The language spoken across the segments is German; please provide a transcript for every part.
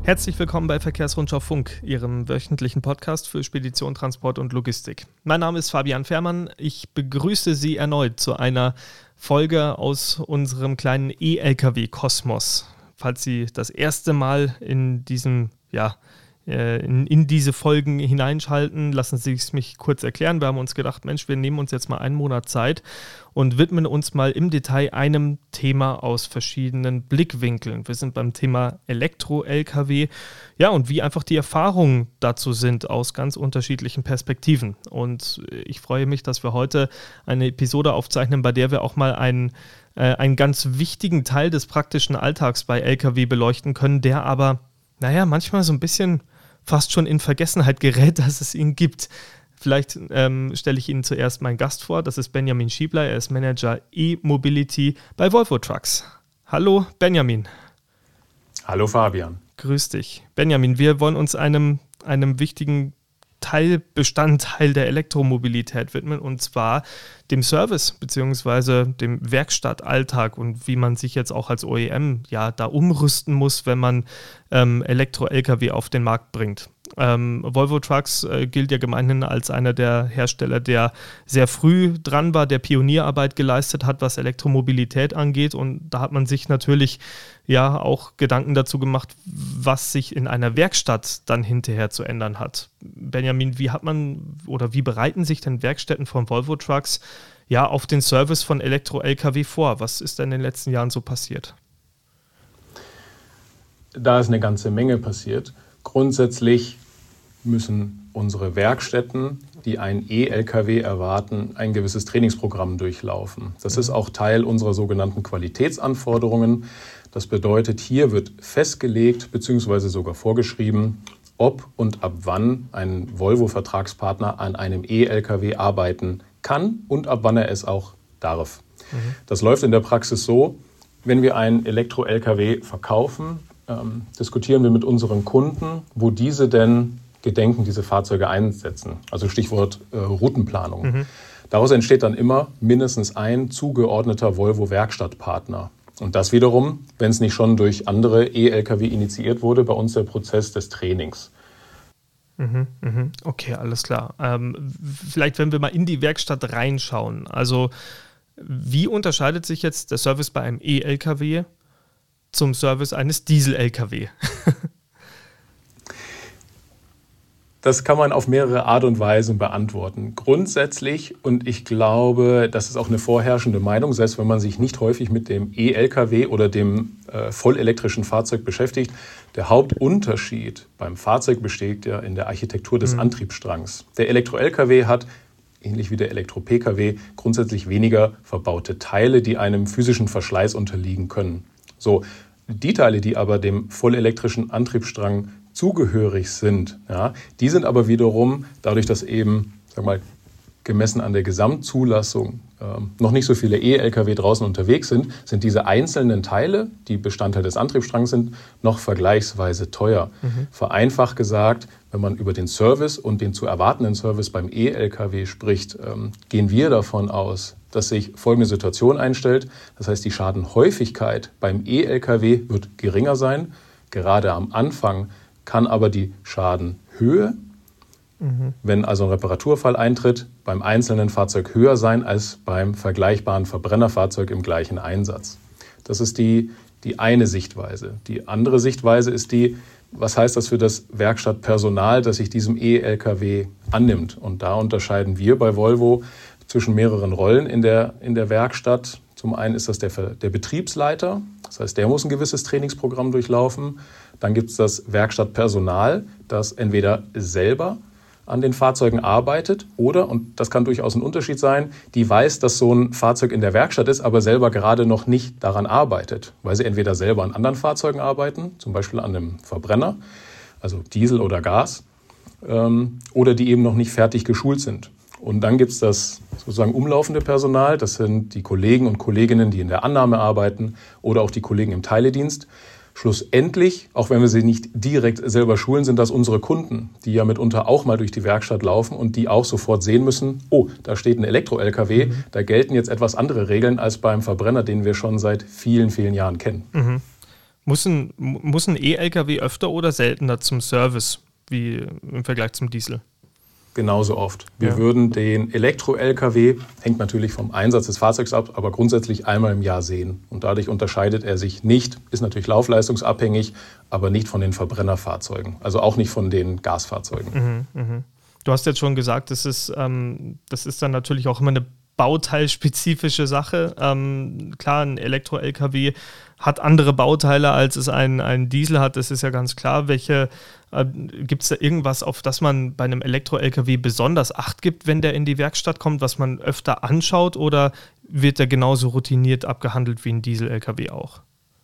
Herzlich willkommen bei Verkehrsrundschau Funk, Ihrem wöchentlichen Podcast für Spedition, Transport und Logistik. Mein Name ist Fabian Fährmann. Ich begrüße Sie erneut zu einer Folge aus unserem kleinen E-Lkw-Kosmos. Falls Sie das erste Mal in diese Folgen hineinschalten, lassen Sie es mich kurz erklären. Wir haben uns gedacht, Mensch, wir nehmen uns jetzt mal einen Monat Zeit und widmen uns mal im Detail einem Thema aus verschiedenen Blickwinkeln. Wir sind beim Thema Elektro-Lkw, ja, und wie einfach die Erfahrungen dazu sind aus ganz unterschiedlichen Perspektiven. Und ich freue mich, dass wir heute eine Episode aufzeichnen, bei der wir auch mal einen ganz wichtigen Teil des praktischen Alltags bei Lkw beleuchten können, der aber, manchmal so ein bisschen fast schon in Vergessenheit gerät, dass es ihn gibt. Vielleicht stelle ich Ihnen zuerst meinen Gast vor. Das ist Benjamin Schiebler. Er ist Manager E-Mobility bei Volvo Trucks. Hallo Benjamin. Hallo Fabian. Grüß dich. Benjamin, wir wollen uns einem wichtigen Bestandteil der Elektromobilität widmen, und zwar dem Service bzw. dem Werkstattalltag und wie man sich jetzt auch als OEM da umrüsten muss, wenn man Elektro-Lkw auf den Markt bringt. Volvo Trucks gilt ja gemeinhin als einer der Hersteller, der sehr früh dran war, der Pionierarbeit geleistet hat, was Elektromobilität angeht, und da hat man sich natürlich auch Gedanken dazu gemacht, was sich in einer Werkstatt dann hinterher zu ändern hat. Benjamin, wie bereiten sich denn Werkstätten von Volvo Trucks auf den Service von Elektro-Lkw vor? Was ist denn in den letzten Jahren so passiert? Da ist eine ganze Menge passiert. Grundsätzlich müssen unsere Werkstätten, die einen E-Lkw erwarten, ein gewisses Trainingsprogramm durchlaufen. Das ist auch Teil unserer sogenannten Qualitätsanforderungen. Das bedeutet, hier wird festgelegt bzw. sogar vorgeschrieben, ob und ab wann ein Volvo-Vertragspartner an einem E-Lkw arbeiten kann und ab wann er es auch darf. Das läuft in der Praxis so: Wenn wir einen Elektro-Lkw verkaufen, diskutieren wir mit unseren Kunden, wo diese denn gedenken, diese Fahrzeuge einsetzen. Also Stichwort Routenplanung. Daraus entsteht dann immer mindestens ein zugeordneter Volvo-Werkstattpartner. Und das wiederum, wenn es nicht schon durch andere E-Lkw initiiert wurde, bei uns der Prozess des Trainings. Okay, alles klar. Vielleicht, wenn wir mal in die Werkstatt reinschauen. Also, wie unterscheidet sich jetzt der Service bei einem E-Lkw zum Service eines Diesel-Lkw? Das kann man auf mehrere Art und Weisen beantworten. Grundsätzlich, und ich glaube, das ist auch eine vorherrschende Meinung, selbst wenn man sich nicht häufig mit dem E-Lkw oder dem vollelektrischen Fahrzeug beschäftigt, der Hauptunterschied beim Fahrzeug besteht ja in der Architektur des Antriebsstrangs. Der Elektro-Lkw hat, ähnlich wie der Elektro-Pkw, grundsätzlich weniger verbaute Teile, die einem physischen Verschleiß unterliegen können. So, die Teile, die aber dem vollelektrischen Antriebsstrang zugehörig sind, die sind aber wiederum, dadurch, dass eben, gemessen an der Gesamtzulassung noch nicht so viele E-Lkw draußen unterwegs sind, sind diese einzelnen Teile, die Bestandteil des Antriebsstrangs sind, noch vergleichsweise teuer. Vereinfacht gesagt, wenn man über den Service und den zu erwartenden Service beim E-Lkw spricht, gehen wir davon aus, dass sich folgende Situation einstellt. Das heißt, die Schadenhäufigkeit beim E-Lkw wird geringer sein. Gerade am Anfang kann aber die Schadenhöhe, wenn also ein Reparaturfall eintritt, beim einzelnen Fahrzeug höher sein als beim vergleichbaren Verbrennerfahrzeug im gleichen Einsatz. Das ist die eine Sichtweise. Die andere Sichtweise ist was heißt das für das Werkstattpersonal, das sich diesem E-Lkw annimmt? Und da unterscheiden wir bei Volvo zwischen mehreren Rollen in der Werkstatt. Zum einen ist das der Betriebsleiter, das heißt, der muss ein gewisses Trainingsprogramm durchlaufen. Dann gibt es das Werkstattpersonal, das entweder selber an den Fahrzeugen arbeitet oder, und das kann durchaus ein Unterschied sein, die weiß, dass so ein Fahrzeug in der Werkstatt ist, aber selber gerade noch nicht daran arbeitet, weil sie entweder selber an anderen Fahrzeugen arbeiten, zum Beispiel an einem Verbrenner, also Diesel oder Gas, oder die eben noch nicht fertig geschult sind. Und dann gibt es das sozusagen umlaufende Personal, das sind die Kollegen und Kolleginnen, die in der Annahme arbeiten oder auch die Kollegen im Teiledienst. Schlussendlich, auch wenn wir sie nicht direkt selber schulen, sind das unsere Kunden, die ja mitunter auch mal durch die Werkstatt laufen und die auch sofort sehen müssen, oh, da steht ein Elektro-Lkw, da gelten jetzt etwas andere Regeln als beim Verbrenner, den wir schon seit vielen, vielen Jahren kennen. Muss ein E-Lkw öfter oder seltener zum Service wie im Vergleich zum Diesel? Genauso oft. Wir würden den Elektro-Lkw, hängt natürlich vom Einsatz des Fahrzeugs ab, aber grundsätzlich einmal im Jahr sehen. Und dadurch unterscheidet er sich nicht, ist natürlich laufleistungsabhängig, aber nicht von den Verbrennerfahrzeugen, also auch nicht von den Gasfahrzeugen. Du hast jetzt schon gesagt, das ist dann natürlich auch immer eine bauteilspezifische Sache. Klar, ein Elektro-Lkw hat andere Bauteile, als es ein Diesel hat, das ist ja ganz klar. Gibt es da irgendwas, auf das man bei einem Elektro-Lkw besonders Acht gibt, wenn der in die Werkstatt kommt, was man öfter anschaut, oder wird der genauso routiniert abgehandelt wie ein Diesel-Lkw auch?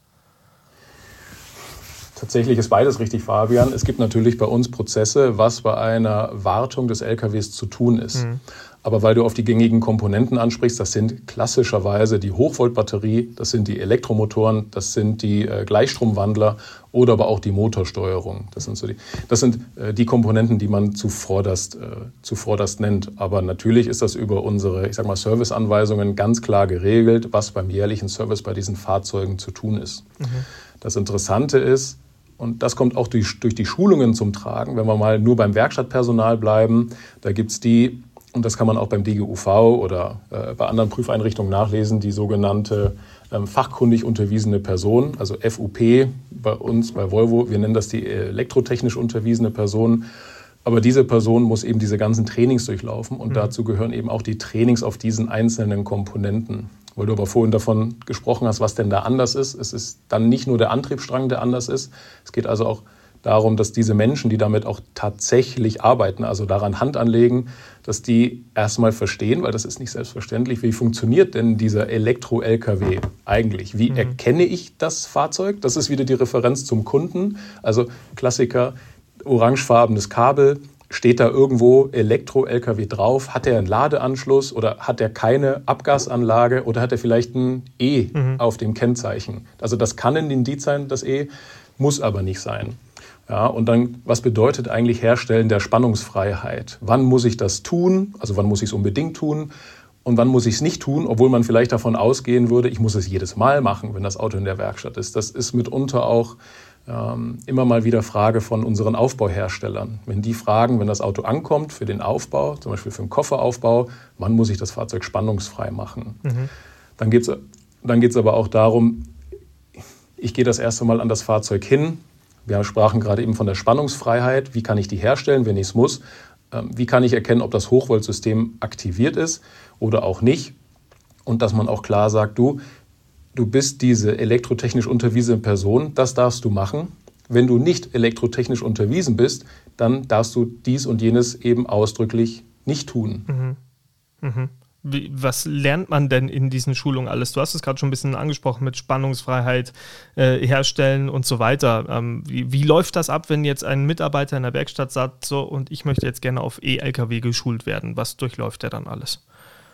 Tatsächlich ist beides richtig, Fabian. Es gibt natürlich bei uns Prozesse, was bei einer Wartung des LKWs zu tun ist. Aber weil du auf die gängigen Komponenten ansprichst, das sind klassischerweise die Hochvoltbatterie, das sind die Elektromotoren, das sind die Gleichstromwandler oder aber auch die Motorsteuerung. Das sind die Komponenten, die man zuvorderst nennt. Aber natürlich ist das über unsere, Serviceanweisungen ganz klar geregelt, was beim jährlichen Service bei diesen Fahrzeugen zu tun ist. Das Interessante ist, und das kommt auch durch die Schulungen zum Tragen, wenn wir mal nur beim Werkstattpersonal bleiben, da gibt es die, und das kann man auch beim DGUV oder bei anderen Prüfeinrichtungen nachlesen, die sogenannte fachkundig unterwiesene Person, also FUP bei uns, bei Volvo, wir nennen das die elektrotechnisch unterwiesene Person. Aber diese Person muss eben diese ganzen Trainings durchlaufen und dazu gehören eben auch die Trainings auf diesen einzelnen Komponenten. Weil du aber vorhin davon gesprochen hast, was denn da anders ist. Es ist dann nicht nur der Antriebsstrang, der anders ist. Es geht also auch darum, dass diese Menschen, die damit auch tatsächlich arbeiten, also daran Hand anlegen, dass die erstmal verstehen, weil das ist nicht selbstverständlich, wie funktioniert denn dieser Elektro-Lkw eigentlich? Wie erkenne ich das Fahrzeug? Das ist wieder die Referenz zum Kunden. Also Klassiker, orangefarbenes Kabel. Steht da irgendwo Elektro-Lkw drauf? Hat er einen Ladeanschluss oder hat er keine Abgasanlage oder hat er vielleicht ein E auf dem Kennzeichen? Also das kann ein Indiz sein, das E, muss aber nicht sein. Ja, und dann, was bedeutet eigentlich Herstellen der Spannungsfreiheit? Wann muss ich das tun? Also wann muss ich es unbedingt tun? Und wann muss ich es nicht tun, obwohl man vielleicht davon ausgehen würde, ich muss es jedes Mal machen, wenn das Auto in der Werkstatt ist. Das ist mitunter auch immer mal wieder Frage von unseren Aufbauherstellern. Wenn die fragen, wenn das Auto ankommt für den Aufbau, zum Beispiel für den Kofferaufbau, wann muss ich das Fahrzeug spannungsfrei machen? Dann geht's aber auch darum, ich gehe das erste Mal an das Fahrzeug hin. Wir sprachen gerade eben von der Spannungsfreiheit. Wie kann ich die herstellen, wenn ich es muss? Wie kann ich erkennen, ob das Hochvoltsystem aktiviert ist oder auch nicht? Und dass man auch klar sagt, du bist diese elektrotechnisch unterwiesene Person, das darfst du machen. Wenn du nicht elektrotechnisch unterwiesen bist, dann darfst du dies und jenes eben ausdrücklich nicht tun. Was lernt man denn in diesen Schulungen alles? Du hast es gerade schon ein bisschen angesprochen mit Spannungsfreiheit, herstellen und so weiter. Wie läuft das ab, wenn jetzt ein Mitarbeiter in der Werkstatt sagt, so, und ich möchte jetzt gerne auf E-Lkw geschult werden? Was durchläuft der dann alles?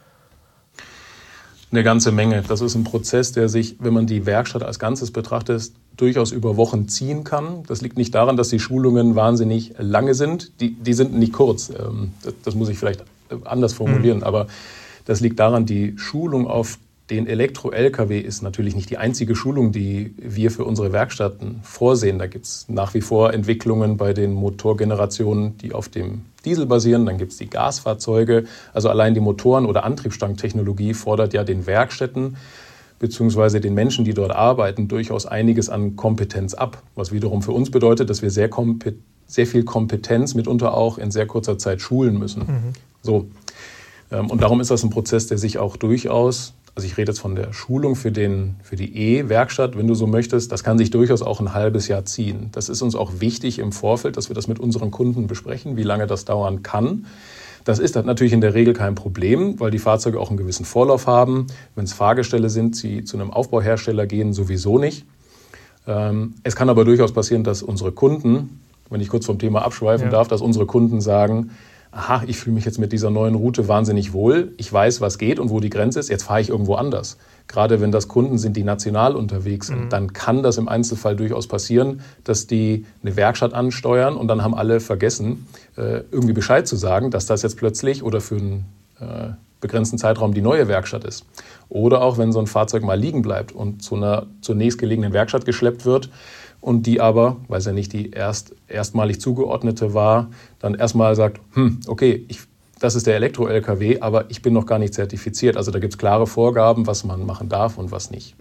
Eine ganze Menge. Das ist ein Prozess, der sich, wenn man die Werkstatt als Ganzes betrachtet, durchaus über Wochen ziehen kann. Das liegt nicht daran, dass die Schulungen wahnsinnig lange sind. Die sind nicht kurz. Das muss ich vielleicht anders formulieren. Aber das liegt daran, die Schulung auf den Elektro-Lkw ist natürlich nicht die einzige Schulung, die wir für unsere Werkstätten vorsehen. Da gibt es nach wie vor Entwicklungen bei den Motorgenerationen, die auf dem Diesel basieren. Dann gibt es die Gasfahrzeuge. Also allein die Motoren- oder Antriebsstrangtechnologie fordert ja den Werkstätten bzw. den Menschen, die dort arbeiten, durchaus einiges an Kompetenz ab. Was wiederum für uns bedeutet, dass wir sehr viel Kompetenz mitunter auch in sehr kurzer Zeit schulen müssen. So. Und darum ist das ein Prozess, der sich auch durchaus, also ich rede jetzt von der Schulung für die E-Werkstatt, wenn du so möchtest, das kann sich durchaus auch ein halbes Jahr ziehen. Das ist uns auch wichtig im Vorfeld, dass wir das mit unseren Kunden besprechen, wie lange das dauern kann. Das ist natürlich in der Regel kein Problem, weil die Fahrzeuge auch einen gewissen Vorlauf haben. Wenn es Fahrgestelle sind, die zu einem Aufbauhersteller gehen, sowieso nicht. Es kann aber durchaus passieren, dass unsere Kunden, wenn ich kurz vom Thema abschweifen darf, dass unsere Kunden sagen, aha, ich fühle mich jetzt mit dieser neuen Route wahnsinnig wohl, ich weiß, was geht und wo die Grenze ist, jetzt fahre ich irgendwo anders. Gerade wenn das Kunden sind, die national unterwegs sind, dann kann das im Einzelfall durchaus passieren, dass die eine Werkstatt ansteuern und dann haben alle vergessen, irgendwie Bescheid zu sagen, dass das jetzt plötzlich oder für einen begrenzten Zeitraum die neue Werkstatt ist. Oder auch, wenn so ein Fahrzeug mal liegen bleibt und zur nächstgelegenen Werkstatt geschleppt wird und die aber, weil es ja nicht die erstmalig zugeordnete war, dann erstmal sagt, okay, das ist der Elektro-LKW, aber ich bin noch gar nicht zertifiziert. Also da gibt es klare Vorgaben, was man machen darf und was nicht.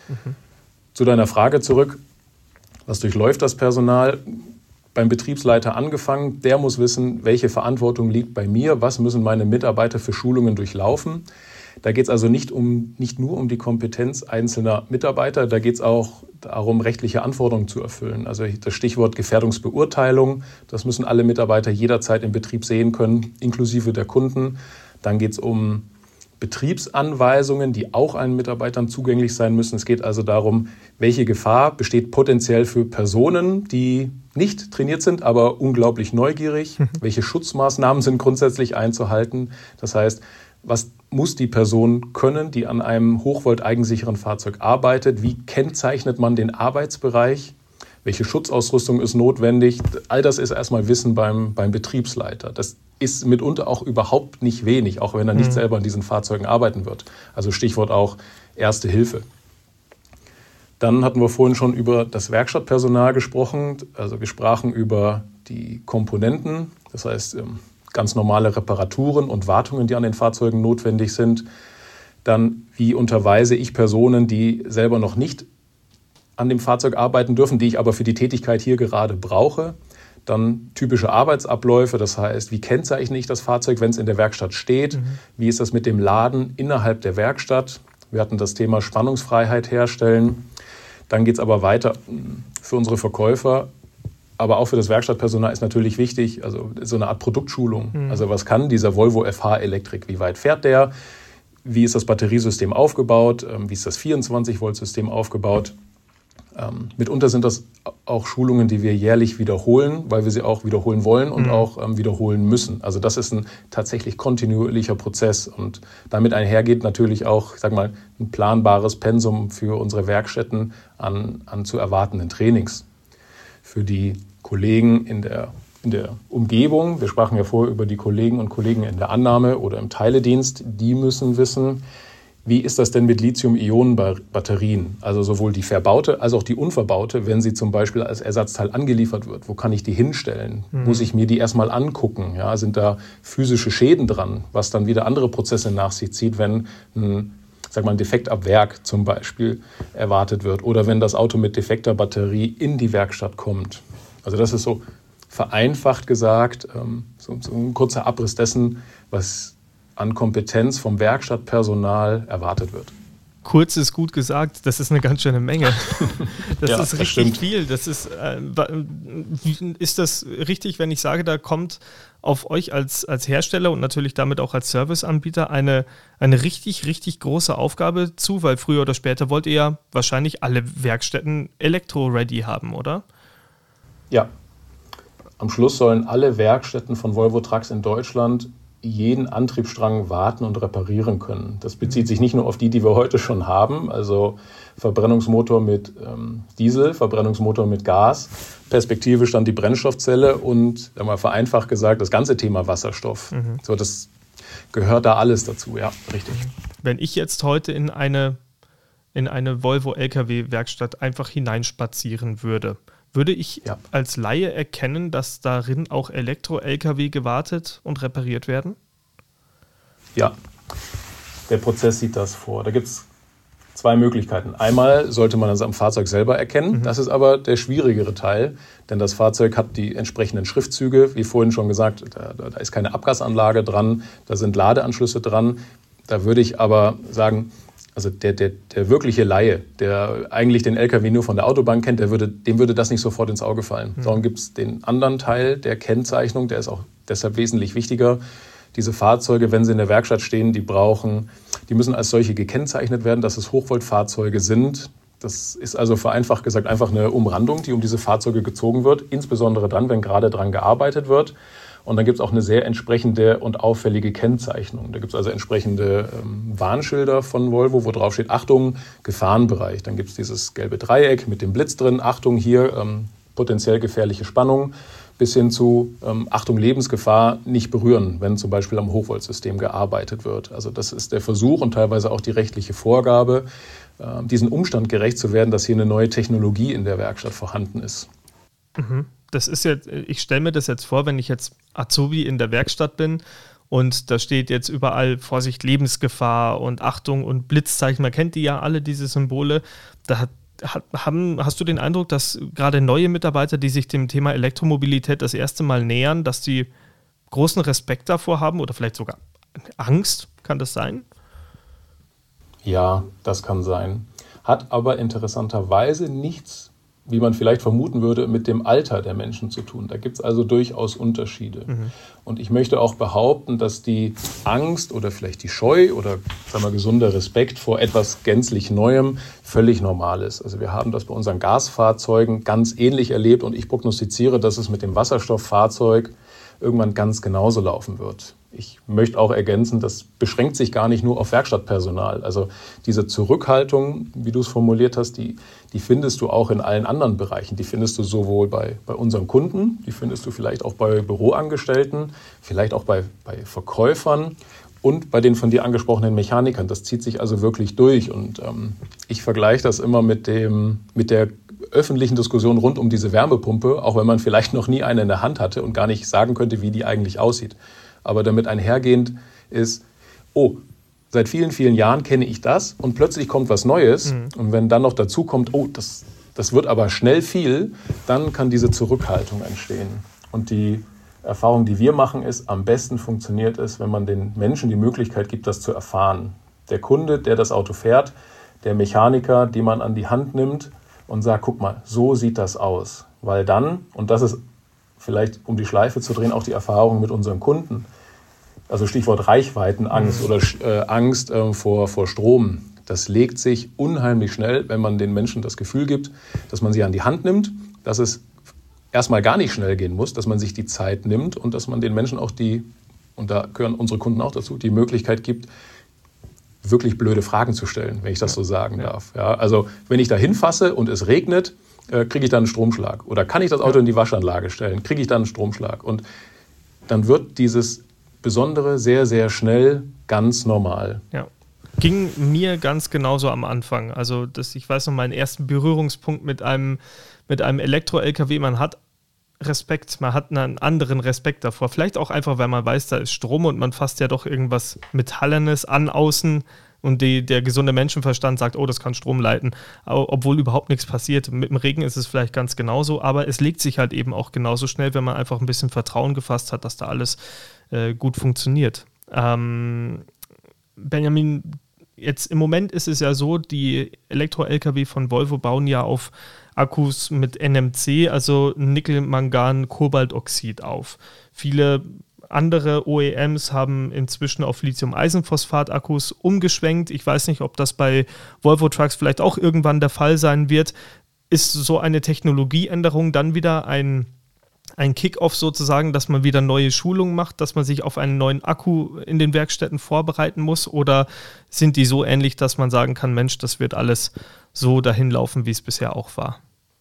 Zu deiner Frage zurück, was durchläuft das Personal? Beim Betriebsleiter angefangen, der muss wissen, welche Verantwortung liegt bei mir, was müssen meine Mitarbeiter für Schulungen durchlaufen. Da geht es also nicht nur um die Kompetenz einzelner Mitarbeiter, da geht es auch darum, rechtliche Anforderungen zu erfüllen. Also das Stichwort Gefährdungsbeurteilung, das müssen alle Mitarbeiter jederzeit im Betrieb sehen können, inklusive der Kunden. Dann geht es um Betriebsanweisungen, die auch allen Mitarbeitern zugänglich sein müssen. Es geht also darum, welche Gefahr besteht potenziell für Personen, die nicht trainiert sind, aber unglaublich neugierig. Welche Schutzmaßnahmen sind grundsätzlich einzuhalten? Das heißt, was muss die Person können, die an einem hochvolt-eigensicheren Fahrzeug arbeitet? Wie kennzeichnet man den Arbeitsbereich? Welche Schutzausrüstung ist notwendig? All das ist erstmal Wissen beim Betriebsleiter. Das ist mitunter auch überhaupt nicht wenig, auch wenn er nicht selber an diesen Fahrzeugen arbeiten wird. Also Stichwort auch Erste Hilfe. Dann hatten wir vorhin schon über das Werkstattpersonal gesprochen. Also wir sprachen über die Komponenten, das heißt ganz normale Reparaturen und Wartungen, die an den Fahrzeugen notwendig sind. Dann, wie unterweise ich Personen, die selber noch nicht an dem Fahrzeug arbeiten dürfen, die ich aber für die Tätigkeit hier gerade brauche. Dann typische Arbeitsabläufe, das heißt, wie kennzeichne ich das Fahrzeug, wenn es in der Werkstatt steht? Wie ist das mit dem Laden innerhalb der Werkstatt? Wir hatten das Thema Spannungsfreiheit herstellen. Dann geht es aber weiter für unsere Verkäufer, aber auch für das Werkstattpersonal ist natürlich wichtig, also so eine Art Produktschulung. Also was kann dieser Volvo FH Elektrik? Wie weit fährt der? Wie ist das Batteriesystem aufgebaut? Wie ist das 24-Volt-System aufgebaut? Mitunter sind das auch Schulungen, die wir jährlich wiederholen, weil wir sie auch wiederholen wollen und auch wiederholen müssen. Also das ist ein tatsächlich kontinuierlicher Prozess und damit einhergeht natürlich auch, ein planbares Pensum für unsere Werkstätten an zu erwartenden Trainings. Für die Kollegen in der Umgebung, wir sprachen ja vorher über die Kollegen und Kollegen in der Annahme oder im Teiledienst, die müssen wissen, wie ist das denn mit Lithium-Ionen-Batterien? Also sowohl die verbaute als auch die unverbaute, wenn sie zum Beispiel als Ersatzteil angeliefert wird. Wo kann ich die hinstellen? Muss ich mir die erstmal angucken? Ja, sind da physische Schäden dran, was dann wieder andere Prozesse nach sich zieht, wenn ein Defekt ab Werk zum Beispiel erwartet wird oder wenn das Auto mit defekter Batterie in die Werkstatt kommt. Also das ist so vereinfacht gesagt, so ein kurzer Abriss dessen, was an Kompetenz vom Werkstattpersonal erwartet wird. Kurz ist gut gesagt, das ist eine ganz schöne Menge. Das ist richtig stimmt. viel. Ist das richtig, wenn ich sage, da kommt auf euch als Hersteller und natürlich damit auch als Serviceanbieter eine richtig, richtig große Aufgabe zu, weil früher oder später wollt ihr ja wahrscheinlich alle Werkstätten elektro-ready haben, oder? Ja. Am Schluss sollen alle Werkstätten von Volvo Trucks in Deutschland jeden Antriebsstrang warten und reparieren können. Das bezieht sich nicht nur auf die wir heute schon haben, also Verbrennungsmotor mit Diesel, Verbrennungsmotor mit Gas, perspektivisch dann die Brennstoffzelle und vereinfacht gesagt das ganze Thema Wasserstoff. So, das gehört da alles dazu, ja, richtig. Wenn ich jetzt heute in eine Volvo LKW-Werkstatt einfach hineinspazieren würde ich als Laie erkennen, dass darin auch Elektro-LKW gewartet und repariert werden? Ja, der Prozess sieht das vor. Da gibt es zwei Möglichkeiten. Einmal sollte man das am Fahrzeug selber erkennen. Das ist aber der schwierigere Teil, denn das Fahrzeug hat die entsprechenden Schriftzüge. Wie vorhin schon gesagt, da ist keine Abgasanlage dran, da sind Ladeanschlüsse dran. Da würde ich aber sagen, also der wirkliche Laie, der eigentlich den LKW nur von der Autobahn kennt, dem würde das nicht sofort ins Auge fallen. Darum gibt es den anderen Teil der Kennzeichnung, der ist auch deshalb wesentlich wichtiger. Diese Fahrzeuge, wenn sie in der Werkstatt stehen, die müssen als solche gekennzeichnet werden, dass es Hochvoltfahrzeuge sind. Das ist also vereinfacht gesagt einfach eine Umrandung, die um diese Fahrzeuge gezogen wird, insbesondere dann, wenn gerade dran gearbeitet wird. Und dann gibt es auch eine sehr entsprechende und auffällige Kennzeichnung. Da gibt es also entsprechende Warnschilder von Volvo, wo drauf steht, Achtung, Gefahrenbereich. Dann gibt es dieses gelbe Dreieck mit dem Blitz drin, Achtung, hier potenziell gefährliche Spannung. bis hin zu Achtung, Lebensgefahr, nicht berühren, wenn zum Beispiel am Hochvoltsystem gearbeitet wird. Also das ist der Versuch und teilweise auch die rechtliche Vorgabe, diesen Umstand gerecht zu werden, dass hier eine neue Technologie in der Werkstatt vorhanden ist. Das ist jetzt, ich stelle mir das jetzt vor, wenn ich jetzt Azubi in der Werkstatt bin und da steht jetzt überall Vorsicht, Lebensgefahr und Achtung und Blitzzeichen, man kennt die ja alle, diese Symbole, hast du den Eindruck, dass gerade neue Mitarbeiter, die sich dem Thema Elektromobilität das erste Mal nähern, dass die großen Respekt davor haben oder vielleicht sogar Angst? Kann das sein? Ja, das kann sein. Hat aber interessanterweise nichts, wie man vielleicht vermuten würde, mit dem Alter der Menschen zu tun. Da gibt es also durchaus Unterschiede. Und ich möchte auch behaupten, dass die Angst oder vielleicht die Scheu oder sagen wir, gesunder Respekt vor etwas gänzlich Neuem völlig normal ist. Also wir haben das bei unseren Gasfahrzeugen ganz ähnlich erlebt und ich prognostiziere, dass es mit dem Wasserstofffahrzeug irgendwann ganz genauso laufen wird. Ich möchte auch ergänzen, das beschränkt sich gar nicht nur auf Werkstattpersonal. Also diese Zurückhaltung, wie du es formuliert hast, die findest du auch in allen anderen Bereichen. Die findest du sowohl bei unseren Kunden, die findest du vielleicht auch bei Büroangestellten, vielleicht auch bei Verkäufern und bei den von dir angesprochenen Mechanikern. Das zieht sich also wirklich durch. Und ich vergleiche das immer mit der öffentlichen Diskussion rund um diese Wärmepumpe, auch wenn man vielleicht noch nie eine in der Hand hatte und gar nicht sagen könnte, wie die eigentlich aussieht. Aber damit einhergehend ist, seit vielen, vielen Jahren kenne ich das und plötzlich kommt was Neues. Und wenn dann noch dazu kommt, das wird aber schnell viel, dann kann diese Zurückhaltung entstehen. Und die Erfahrung, die wir machen, ist, am besten funktioniert es, wenn man den Menschen die Möglichkeit gibt, das zu erfahren. Der Kunde, der das Auto fährt, der Mechaniker, den man an die Hand nimmt und sagt, guck mal, so sieht das aus. Weil dann, und das ist vielleicht, um die Schleife zu drehen, auch die Erfahrung mit unseren Kunden. Also Stichwort Reichweitenangst oder Angst vor Strom. Das legt sich unheimlich schnell, wenn man den Menschen das Gefühl gibt, dass man sie an die Hand nimmt, dass es erstmal gar nicht schnell gehen muss, dass man sich die Zeit nimmt und dass man den Menschen auch und da gehören unsere Kunden auch dazu, die Möglichkeit gibt, wirklich blöde Fragen zu stellen, wenn ich das so sagen darf. Ja, also wenn ich da hinfasse und es regnet, kriege ich dann einen Stromschlag. Oder kann ich das Auto in die Waschanlage stellen, kriege ich dann einen Stromschlag. Und dann wird dieses Besondere sehr, sehr schnell ganz normal. Ja. Ging mir ganz genauso am Anfang. Also ich weiß noch, meinen ersten Berührungspunkt mit einem Elektro-LKW, man hat Respekt, man hat einen anderen Respekt davor. Vielleicht auch einfach, weil man weiß, da ist Strom und man fasst ja doch irgendwas Metallenes an außen und der gesunde Menschenverstand sagt, das kann Strom leiten, obwohl überhaupt nichts passiert. Mit dem Regen ist es vielleicht ganz genauso, aber es legt sich halt eben auch genauso schnell, wenn man einfach ein bisschen Vertrauen gefasst hat, dass da alles gut funktioniert. Benjamin, jetzt im Moment ist es ja so, die Elektro-LKW von Volvo bauen ja auf Akkus mit NMC, also Nickel, Mangan, Kobaltoxid auf. Viele andere OEMs haben inzwischen auf Lithium-Eisenphosphat-Akkus umgeschwenkt. Ich weiß nicht, ob das bei Volvo Trucks vielleicht auch irgendwann der Fall sein wird. Ist so eine Technologieänderung dann wieder ein Kick-Off sozusagen, dass man wieder neue Schulungen macht, dass man sich auf einen neuen Akku in den Werkstätten vorbereiten muss? Oder sind die so ähnlich, dass man sagen kann, Mensch, das wird alles so dahin laufen, wie es bisher auch war?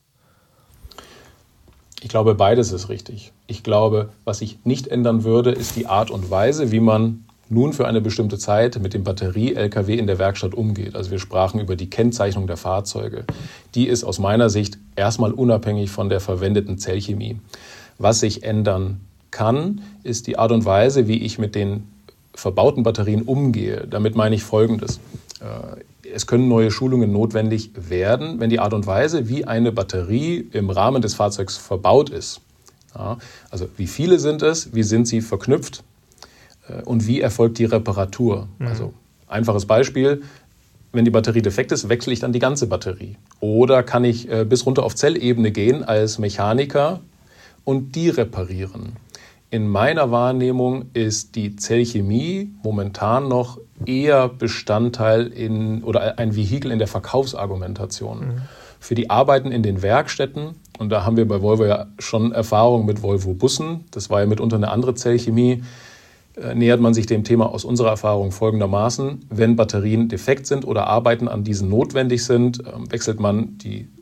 Ich glaube, beides ist richtig. Ich glaube, was sich nicht ändern würde, ist die Art und Weise, wie man nun für eine bestimmte Zeit mit dem Batterie-LKW in der Werkstatt umgeht. Also wir sprachen über die Kennzeichnung der Fahrzeuge. Die ist aus meiner Sicht erstmal unabhängig von der verwendeten Zellchemie. Was sich ändern kann, ist die Art und Weise, wie ich mit den verbauten Batterien umgehe. Damit meine ich Folgendes. Es können neue Schulungen notwendig werden, wenn die Art und Weise, wie eine Batterie im Rahmen des Fahrzeugs verbaut ist. Ja, also wie viele sind es, wie sind sie verknüpft und wie erfolgt die Reparatur? Also einfaches Beispiel, wenn die Batterie defekt ist, wechsle ich dann die ganze Batterie. Oder kann ich bis runter auf Zellebene gehen als Mechaniker und die reparieren? In meiner Wahrnehmung ist die Zellchemie momentan noch eher Bestandteil oder ein Vehikel in der Verkaufsargumentation. Für die Arbeiten in den Werkstätten, und da haben wir bei Volvo ja schon Erfahrung mit Volvo-Bussen, das war ja mitunter eine andere Zellchemie, nähert man sich dem Thema aus unserer Erfahrung folgendermaßen: Wenn Batterien defekt sind oder Arbeiten an diesen notwendig sind, wechselt man die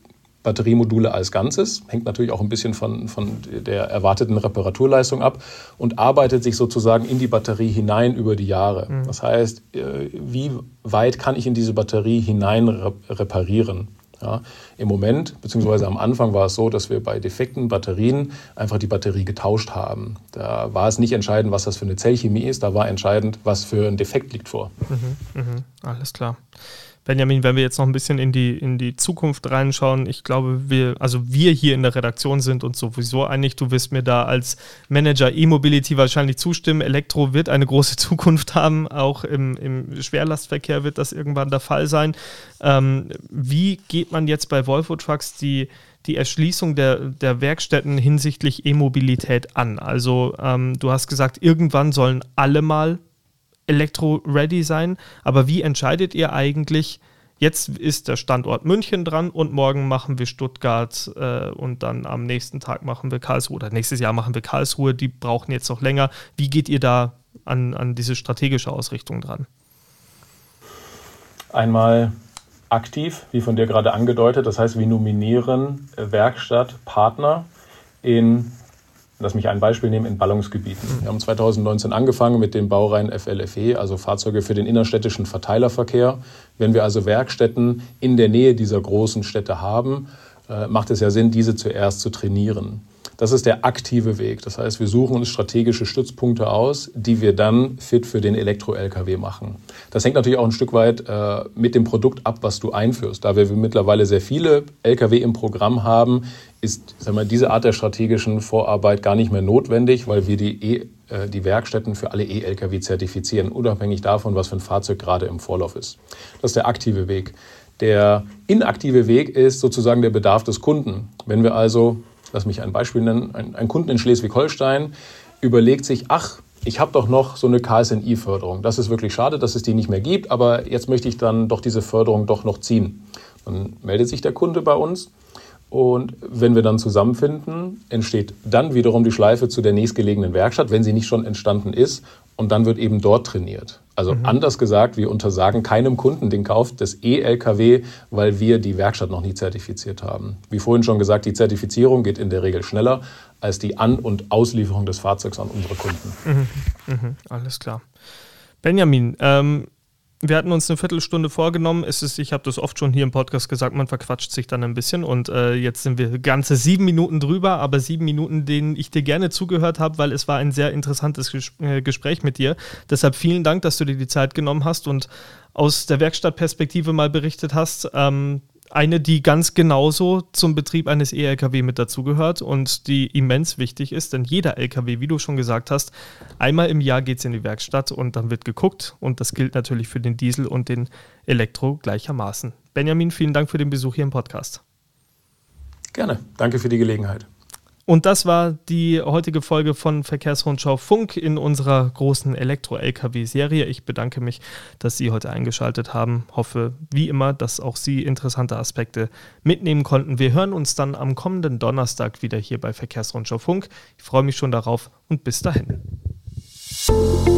Batteriemodule als Ganzes, hängt natürlich auch ein bisschen von der erwarteten Reparaturleistung ab und arbeitet sich sozusagen in die Batterie hinein über die Jahre. Das heißt, wie weit kann ich in diese Batterie hinein reparieren? Ja, im Moment, beziehungsweise am Anfang war es so, dass wir bei defekten Batterien einfach die Batterie getauscht haben. Da war es nicht entscheidend, was das für eine Zellchemie ist, da war entscheidend, was für ein Defekt liegt vor. Alles klar. Benjamin, wenn wir jetzt noch ein bisschen in die Zukunft reinschauen, ich glaube, wir hier in der Redaktion sind uns sowieso einig, du wirst mir da als Manager E-Mobility wahrscheinlich zustimmen, Elektro wird eine große Zukunft haben, auch im Schwerlastverkehr wird das irgendwann der Fall sein. Wie geht man jetzt bei Volvo Trucks die Erschließung der Werkstätten hinsichtlich E-Mobilität an? Also du hast gesagt, irgendwann sollen alle mal Elektro-ready sein, aber wie entscheidet ihr eigentlich, jetzt ist der Standort München dran und morgen machen wir Stuttgart und dann am nächsten Tag machen wir Karlsruhe oder nächstes Jahr machen wir Karlsruhe, die brauchen jetzt noch länger. Wie geht ihr da an diese strategische Ausrichtung dran? Einmal aktiv, wie von dir gerade angedeutet, das heißt, wir nominieren Werkstattpartner lass mich ein Beispiel nehmen, in Ballungsgebieten. Wir haben 2019 angefangen mit dem Baureihen FLFE, also Fahrzeuge für den innerstädtischen Verteilerverkehr. Wenn wir also Werkstätten in der Nähe dieser großen Städte haben, macht es ja Sinn, diese zuerst zu trainieren. Das ist der aktive Weg. Das heißt, wir suchen uns strategische Stützpunkte aus, die wir dann fit für den Elektro-LKW machen. Das hängt natürlich auch ein Stück weit mit dem Produkt ab, was du einführst. Da wir mittlerweile sehr viele LKW im Programm haben, ist diese Art der strategischen Vorarbeit gar nicht mehr notwendig, weil wir die Werkstätten für alle E-LKW zertifizieren, unabhängig davon, was für ein Fahrzeug gerade im Vorlauf ist. Das ist der aktive Weg. Der inaktive Weg ist sozusagen der Bedarf des Kunden. Wenn wir also, lass mich ein Beispiel nennen, ein Kunden in Schleswig-Holstein überlegt sich, ich habe doch noch so eine KSNI-Förderung. Das ist wirklich schade, dass es die nicht mehr gibt, aber jetzt möchte ich dann doch diese Förderung doch noch ziehen. Dann meldet sich der Kunde bei uns und wenn wir dann zusammenfinden, entsteht dann wiederum die Schleife zu der nächstgelegenen Werkstatt, wenn sie nicht schon entstanden ist, und dann wird eben dort trainiert. Also anders gesagt, wir untersagen keinem Kunden den Kauf des E-LKW, weil wir die Werkstatt noch nie zertifiziert haben. Wie vorhin schon gesagt, die Zertifizierung geht in der Regel schneller als die An- und Auslieferung des Fahrzeugs an unsere Kunden. Alles klar. Benjamin, wir hatten uns eine Viertelstunde vorgenommen. Ich habe das oft schon hier im Podcast gesagt, man verquatscht sich dann ein bisschen und jetzt sind wir ganze 7 Minuten drüber, aber 7 Minuten, denen ich dir gerne zugehört habe, weil es war ein sehr interessantes Gespräch mit dir. Deshalb vielen Dank, dass du dir die Zeit genommen hast und aus der Werkstattperspektive mal berichtet hast. Eine, die ganz genauso zum Betrieb eines E-LKW mit dazugehört und die immens wichtig ist, denn jeder LKW, wie du schon gesagt hast, einmal im Jahr geht es in die Werkstatt und dann wird geguckt und das gilt natürlich für den Diesel und den Elektro gleichermaßen. Benjamin, vielen Dank für den Besuch hier im Podcast. Gerne, danke für die Gelegenheit. Und das war die heutige Folge von Verkehrsrundschau Funk in unserer großen Elektro-LKW-Serie. Ich bedanke mich, dass Sie heute eingeschaltet haben. Hoffe, wie immer, dass auch Sie interessante Aspekte mitnehmen konnten. Wir hören uns dann am kommenden Donnerstag wieder hier bei Verkehrsrundschau Funk. Ich freue mich schon darauf und bis dahin.